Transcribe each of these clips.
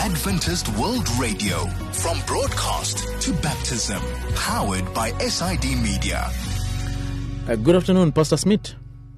Adventist World Radio, from broadcast to baptism, powered by SID Media. Good afternoon, Pastor Smith.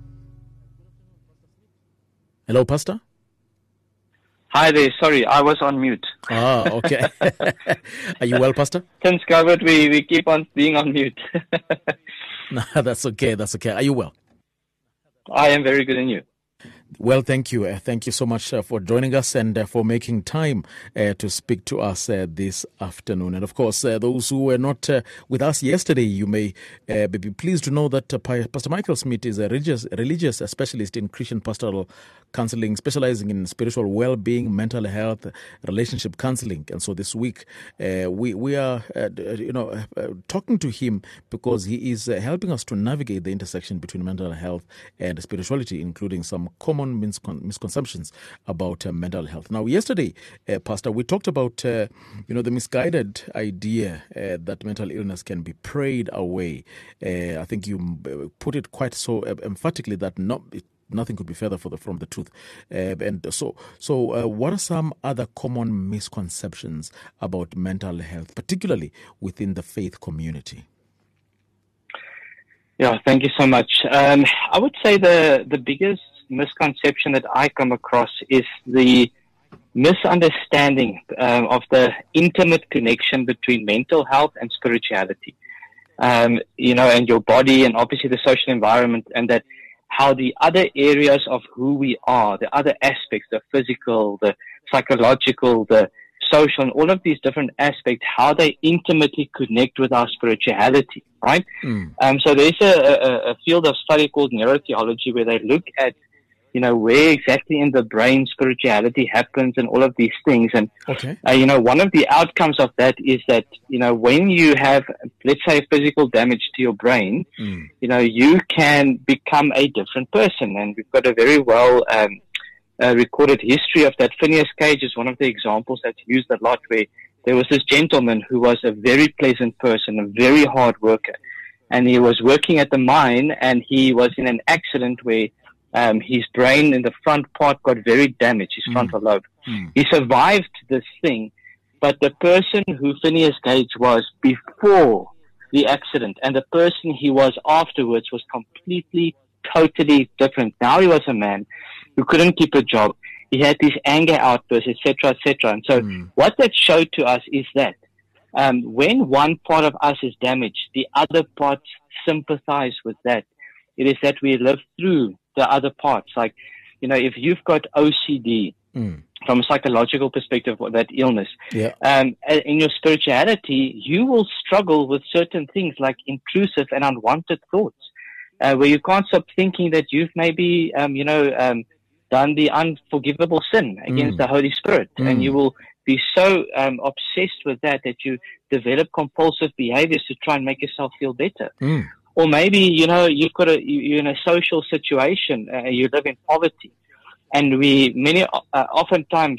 Hello, Pastor. Hi there. Sorry, I was on mute. Ah, okay. Are you well, Pastor? Since COVID, we keep on being on mute. No, that's okay. That's okay. Are you well? I am very good, and you? Well, thank you. Thank you so much for joining us and for making time to speak to us this afternoon. And of course, those who were not with us yesterday, you may be pleased to know that Pastor Michael Smith is a religious specialist in Christian pastoral counseling, specializing in spiritual well-being, mental health, relationship counseling. And so this week, we are talking to him because he is helping us to navigate the intersection between mental health and spirituality, including some common misconceptions about mental health. Now, yesterday, Pastor, we talked about the misguided idea that mental illness can be prayed away. I think you put it quite so emphatically that nothing could be further from the truth. And so, what are some other common misconceptions about mental health, particularly within the faith community? Yeah, thank you so much. I would say the biggest misconception that I come across is the misunderstanding of the intimate connection between mental health and spirituality. And your body, and obviously the social environment, and that how the other areas of who we are, the other aspects, the physical, the psychological, the social, and all of these different aspects, how they intimately connect with our spirituality, right? So there's a field of study called neurotheology where they look at where exactly in the brain spirituality happens and all of these things. And, one of the outcomes of that is that, when you have, let's say, physical damage to your brain, you can become a different person. And we've got a very well recorded history of that. Phineas Cage is one of the examples that's used a lot, where there was this gentleman who was a very pleasant person, a very hard worker. And he was working at the mine, and he was in an accident where his brain in the front part got very damaged, his frontal lobe. He survived this thing, but the person who Phineas Gage was before the accident and the person he was afterwards was completely, totally different. Now he was a man who couldn't keep a job. He had these anger outbursts, etc., etc. And so what that showed to us is that when one part of us is damaged, the other parts sympathize with that. It is that we live through the other parts. Like, if you've got OCD from a psychological perspective, or that illness, in your spirituality, you will struggle with certain things like intrusive and unwanted thoughts, where you can't stop thinking that you've maybe, done the unforgivable sin against the Holy Spirit. And you will be so obsessed with that you develop compulsive behaviors to try and make yourself feel better. Or maybe, you're in a social situation, you live in poverty. And oftentimes,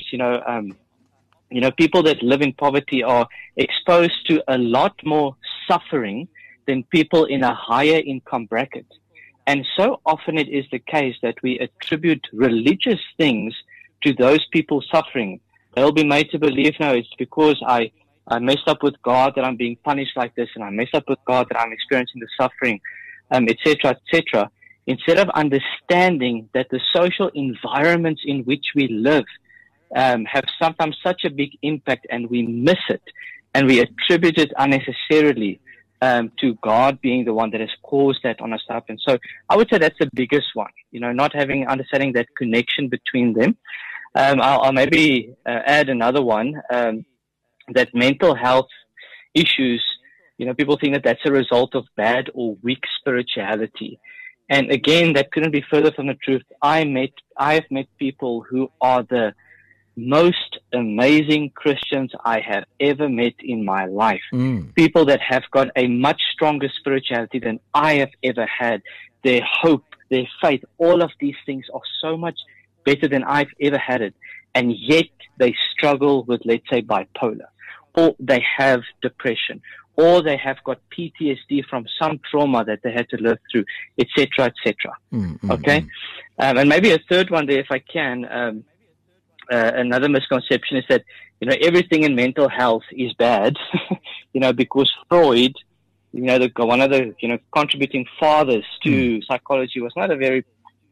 people that live in poverty are exposed to a lot more suffering than people in a higher income bracket. And so often it is the case that we attribute religious things to those people suffering. They'll be made to believe, no, it's because I messed up with God that I'm being punished like this, and I messed up with God that I'm experiencing the suffering, etc., etc. Instead of understanding that the social environments in which we live have sometimes such a big impact, and we miss it, and we attribute it unnecessarily to God being the one that has caused that on us up. And so I would say that's the biggest one, not understanding that connection between them. I'll maybe add another one, that mental health issues, people think that that's a result of bad or weak spirituality. And again, that couldn't be further from the truth. I have met people who are the most amazing Christians I have ever met in my life. People that have got a much stronger spirituality than I have ever had. Their hope, their faith, all of these things are so much better than I've ever had it. And yet they struggle with, let's say, bipolar, or they have depression, or they have got PTSD from some trauma that they had to live through, etc., etc. Okay? And maybe a third one there, if I can, another misconception is that, everything in mental health is bad, because Freud, one of the, contributing fathers to psychology, was not a very,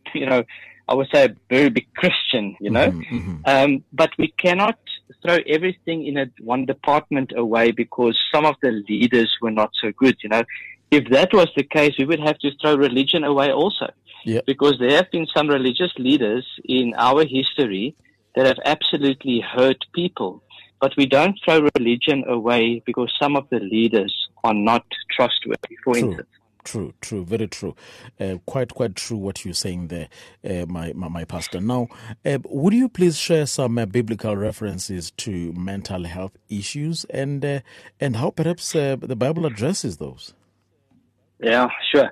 I would say a very big Christian, but we cannot throw everything in one department away because some of the leaders were not so good, If that was the case, we would have to throw religion away also. Yep. Because there have been some religious leaders in our history that have absolutely hurt people. But we don't throw religion away because some of the leaders are not trustworthy, for instance. True, very true. Quite true what you're saying there, my pastor. Now, would you please share some biblical references to mental health issues and how perhaps the Bible addresses those? Yeah, sure.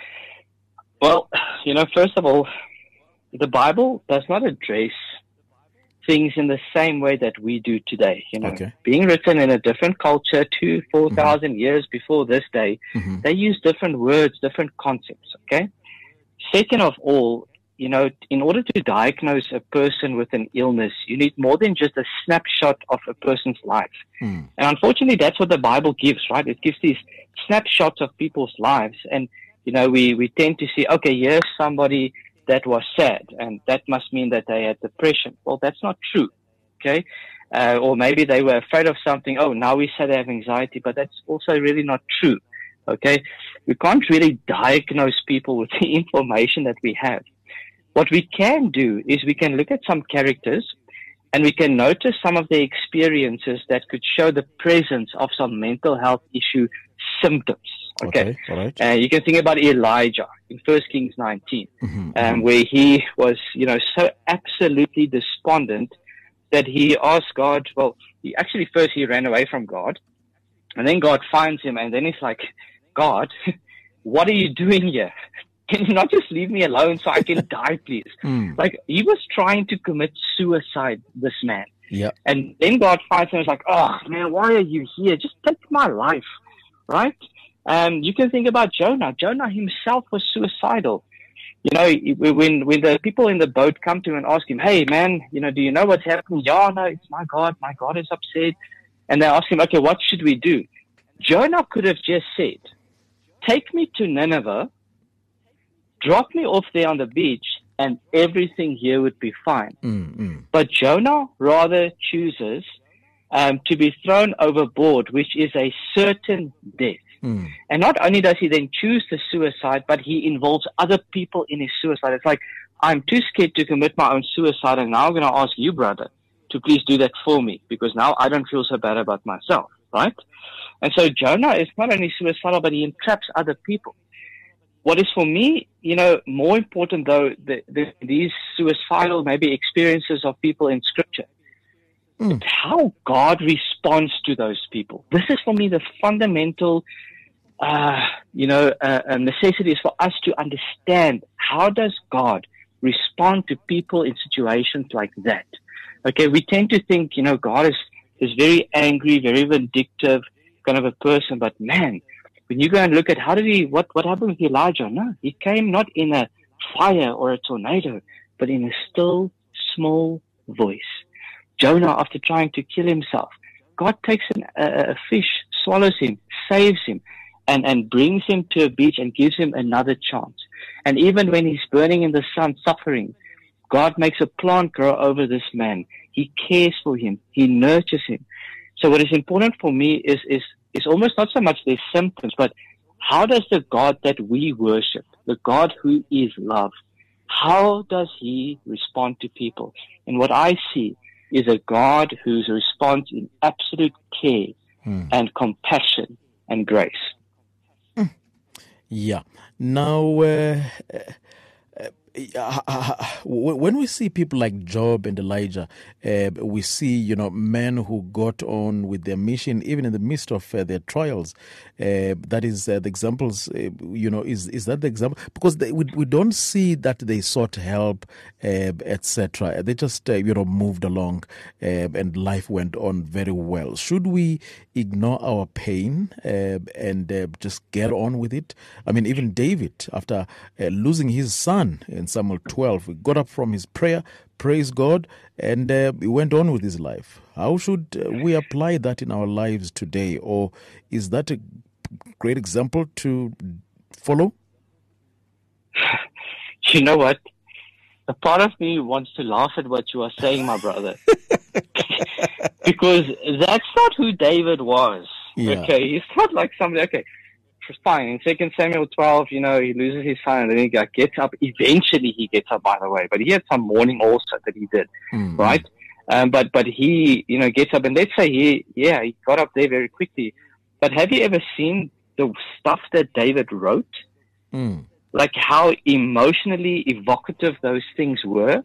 Well, first of all, the Bible does not address things in the same way that we do today. Okay. Being written in a different culture 4,000 years before this day, they use different words, different concepts. Okay. Second of all, in order to diagnose a person with an illness, you need more than just a snapshot of a person's life. And unfortunately, that's what the Bible gives, right? It gives these snapshots of people's lives. And, we tend to see, okay, here's somebody that was sad, and that must mean that they had depression. Well, that's not true, okay? Or maybe they were afraid of something. Oh, now we say they have anxiety, but that's also really not true, okay? We can't really diagnose people with the information that we have. What we can do is we can look at some characters and we can notice some of their experiences that could show the presence of some mental health issue symptoms. Okay. All right. You can think about Elijah in 1 Kings 19, where he was, so absolutely despondent that he asked God, he ran away from God, and then God finds him, and then he's like, God, what are you doing here? Can you not just leave me alone so I can die, please? Like, he was trying to commit suicide, this man. Yeah. And then God finds him and is like, oh, man, why are you here? Just take my life, right? You can think about Jonah. Jonah himself was suicidal. When the people in the boat come to him and ask him, hey, man, do you know what's happening? Yeah, no, it's my God is upset. And they ask him, okay, what should we do? Jonah could have just said, take me to Nineveh, drop me off there on the beach, and everything here would be fine. But Jonah rather chooses to be thrown overboard, which is a certain death. And not only does he then choose the suicide, but he involves other people in his suicide. It's like, I'm too scared to commit my own suicide, and now I'm going to ask you, brother, to please do that for me, because now I don't feel so bad about myself, right? And so Jonah is not only suicidal, but he entraps other people. What is for me, more important though, these suicidal maybe experiences of people in Scripture, it's how God responds to those people. This is for me the fundamental, necessity is for us to understand, how does God respond to people in situations like that? Okay, we tend to think, God is very angry, very vindictive kind of a person, but man, when you go and look at what happened with Elijah? No, he came not in a fire or a tornado, but in a still, small voice. Jonah, after trying to kill himself, God takes a fish, swallows him, saves him, and brings him to a beach and gives him another chance. And even when he's burning in the sun, suffering, God makes a plant grow over this man. He cares for him. He nurtures him. So what is important for me is almost not so much their symptoms, but how does the God that we worship, the God who is love, how does he respond to people? And what I see is a God whose response in absolute care and compassion and grace. Yeah. Now, when we see people like Job and Elijah, we see, men who got on with their mission, even in the midst of their trials. That is the examples, is that the example? Because we don't see that they sought help, etc. They just, moved along and life went on very well. Should we ignore our pain and just get on with it? I mean, even David, after losing his son in 2 Samuel 12. He got up from his prayer, praised God, and he went on with his life. How should we apply that in our lives today? Or is that a great example to follow? You know what? A part of me wants to laugh at what you are saying, my brother. Because that's not who David was. Yeah. Okay, he's not like somebody, okay, fine. In 2 Samuel 12, he loses his son and then he gets up. Eventually he gets up, by the way. But he had some mourning also that he did, right? But he, gets up. And let's say he got up there very quickly. But have you ever seen the stuff that David wrote? Like how emotionally evocative those things were.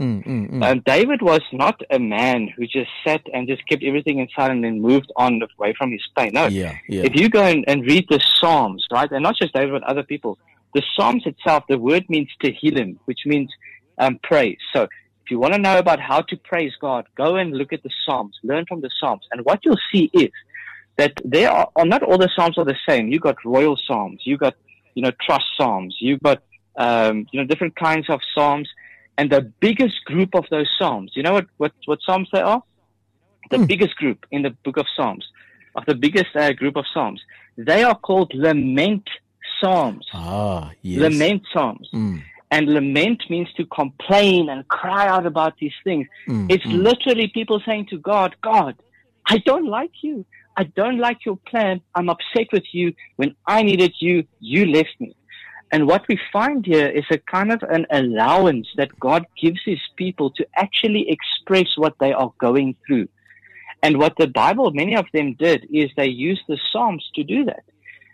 David was not a man who just sat and just kept everything inside and then moved on away from his pain. No. Yeah. If you go and read the Psalms, right, and not just David but other people, the Psalms itself, the word means Tehillim, which means praise. So if you want to know about how to praise God, go and look at the Psalms, learn from the Psalms. And what you'll see is that there are not all the Psalms are the same. You got royal Psalms, you got trust Psalms. You've got, different kinds of Psalms. And the biggest group of those Psalms, you know what Psalms they are? The biggest group in the book of Psalms, of the biggest group of Psalms, they are called lament Psalms. Ah, yes. Lament Psalms. And lament means to complain and cry out about these things. It's literally people saying to God, God, I don't like you. I don't like your plan. I'm upset with you. When I needed you, you left me. And what we find here is a kind of an allowance that God gives his people to actually express what they are going through. And what the Bible, many of them did, is they used the Psalms to do that.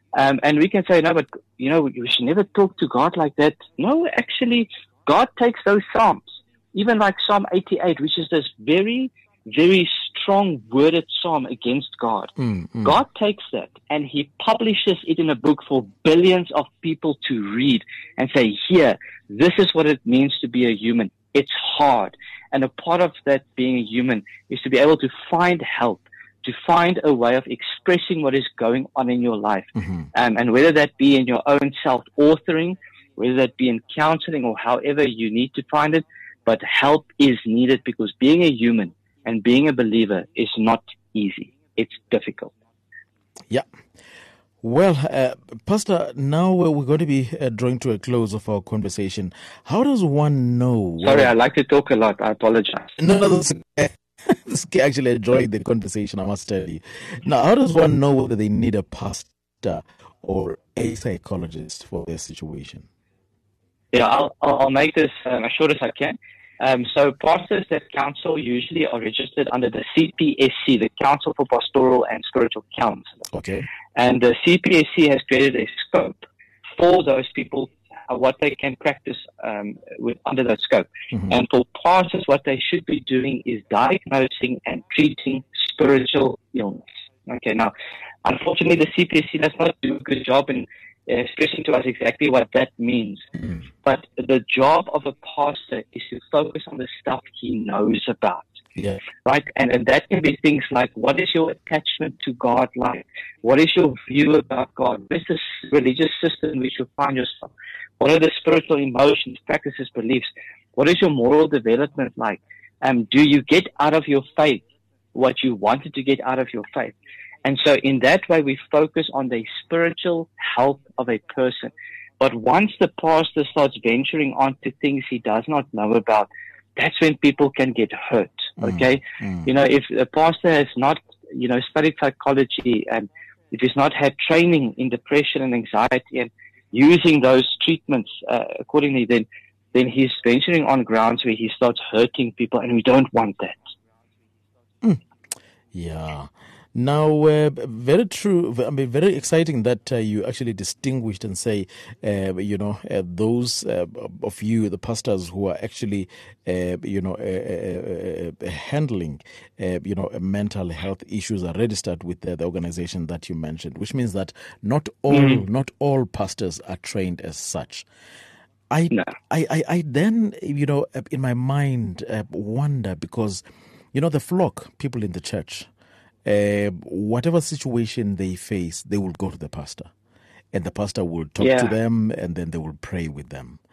And we can say, no, but, we should never talk to God like that. No, actually, God takes those Psalms, even like Psalm 88, which is this very, very strong worded psalm against God. God takes that and he publishes it in a book for billions of people to read and say, here, this is what it means to be a human. It's hard. And a part of that being a human is to be able to find help, to find a way of expressing what is going on in your life. And whether that be in your own self-authoring, whether that be in counseling or however you need to find it, but help is needed because being a human and being a believer is not easy. It's difficult. Yeah. Well, Pastor, now we're going to be drawing to a close of our conversation. How does one know? Sorry, I like to talk a lot. I apologize. No, that's okay. Actually enjoying the conversation, I must tell you. Now, how does one know whether they need a pastor or a psychologist for their situation? Yeah, I'll make this as short as I can. So pastors that counsel usually are registered under the CPSC, the Council for Pastoral and Spiritual Counseling. Okay. And the CPSC has created a scope for those people, what they can practice under that scope. And for pastors, what they should be doing is diagnosing and treating spiritual illness. Okay, now, unfortunately, the CPSC does not do a good job in expressing to us exactly what that means. But the job of a pastor is to focus on the stuff he knows about. Yeah. Right? And that can be things like, what is your attachment to God like? What is your view about God? What is the religious system in which you find yourself? What are the spiritual emotions, practices, beliefs? What is your moral development like? Do you get out of your faith what you wanted to get out of your faith? And so in that way, we focus on the spiritual health of a person. But once the pastor starts venturing onto things he does not know about, that's when people can get hurt. Okay. If a pastor has not, studied psychology and if he's not had training in depression and anxiety and using those treatments accordingly, then he's venturing on grounds where he starts hurting people, and we don't want that. Yeah. Now, very true. I mean, very exciting that you actually distinguished and say, those of you, the pastors who are actually, handling, mental health issues are registered with the organization that you mentioned, which means that not all pastors are trained as such. I then, in my mind, wonder because, the flock, people in the church, whatever situation they face, they will go to the pastor, and the pastor will talk to them, and then they will pray with them.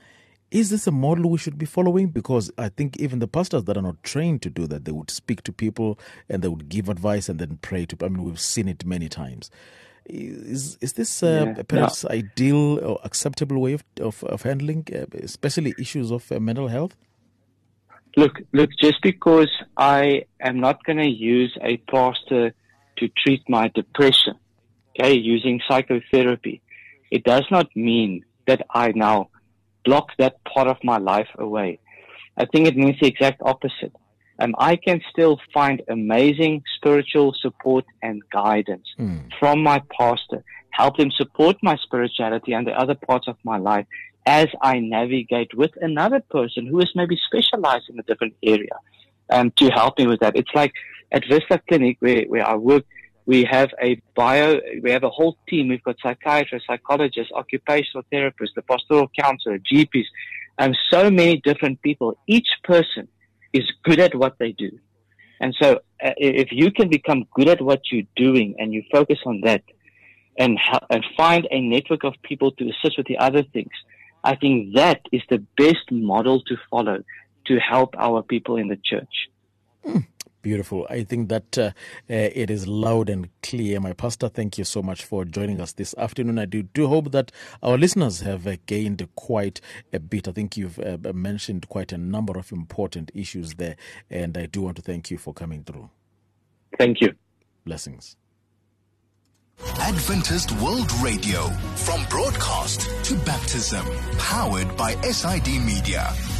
Is this a model we should be following? Because I think even the pastors that are not trained to do that, they would speak to people and they would give advice and then pray to people. I mean, we've seen it many times. Is this perhaps ideal or acceptable way of handling, especially issues of mental health? Look, just because I am not going to use a pastor to treat my depression, okay, using psychotherapy, it does not mean that I now block that part of my life away. I think it means the exact opposite. I can still find amazing spiritual support and guidance from my pastor, help him support my spirituality and the other parts of my life as I navigate with another person who is maybe specialized in a different area, to help me with that. It's like at Vista Clinic where I work, we have a whole team. We've got psychiatrists, psychologists, occupational therapists, the pastoral counselor, GPs, and so many different people. Each person is good at what they do. And so if you can become good at what you're doing and you focus on that and find a network of people to assist with the other things, I think that is the best model to follow to help our people in the church. Beautiful. I think that it is loud and clear. My pastor, thank you so much for joining us this afternoon. I do hope that our listeners have gained quite a bit. I think you've mentioned quite a number of important issues there, and I do want to thank you for coming through. Thank you. Blessings. Adventist World Radio, from broadcast to baptism, powered by SID Media.